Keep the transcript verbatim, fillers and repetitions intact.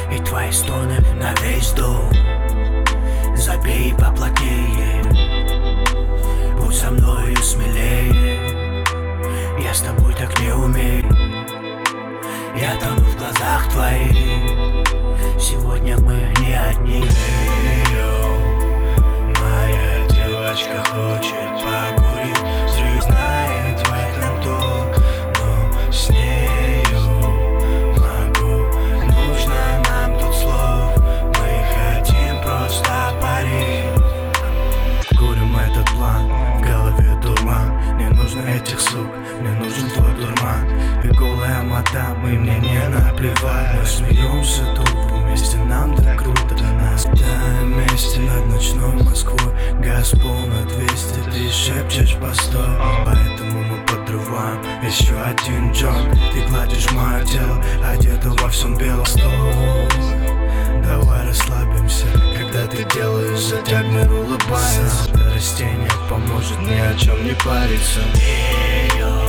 И твои стоны на весь дом. Забей поплотнее, будь со мною смелее. Я с тобой так не умею, я тону в глазах твоих. Сегодня мы не одни. Моя девочка хочет покурить, взрыв знает в этом толк, но с нею могу. Нужно нам тут слов, мы хотим просто парить. Курим этот план, в голове дурман. Не нужно этих сук, мне нужен твой дурман. Ты голая мадам, и мне не наплевать. Мы смеемся тут вместе, нам так круто. Нас летаем вместе над ночной Москвой. Газ пол на двести, ты шепчешь постой. Поэтому мы подрываем еще один джойнт. Ты гладишь мое тело, одета во всем белом. Стой, давай расслабимся, когда ты делаешь затяг, мир улыбается. Это растение поможет ни о чем не париться.